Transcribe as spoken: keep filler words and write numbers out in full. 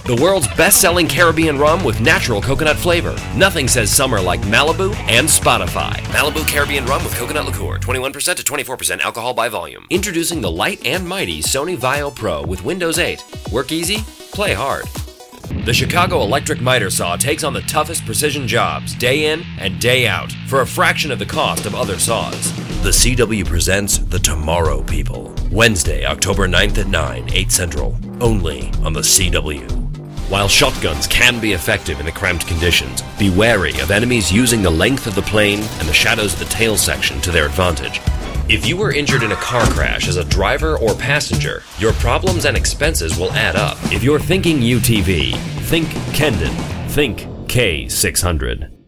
The world's best-selling Caribbean rum with natural coconut flavor. Nothing says summer like Malibu and Spotify. Malibu Caribbean rum with coconut liqueur, twenty-one percent to twenty-four percent alcohol by volume. Introducing the light and mighty Sony Vaio Pro with Windows eight. Work easy, play hard. The Chicago electric miter saw takes on the toughest precision jobs, day in and day out, for a fraction of the cost of other saws. The C W presents The Tomorrow People, Wednesday, October ninth at nine, eight Central, only on the C W. While shotguns can be effective in the cramped conditions, be wary of enemies using the length of the plane and the shadows of the tail section to their advantage. If you were injured in a car crash as a driver or passenger, your problems and expenses will add up. If you're thinking U T V, think Kendon. Think K six hundred.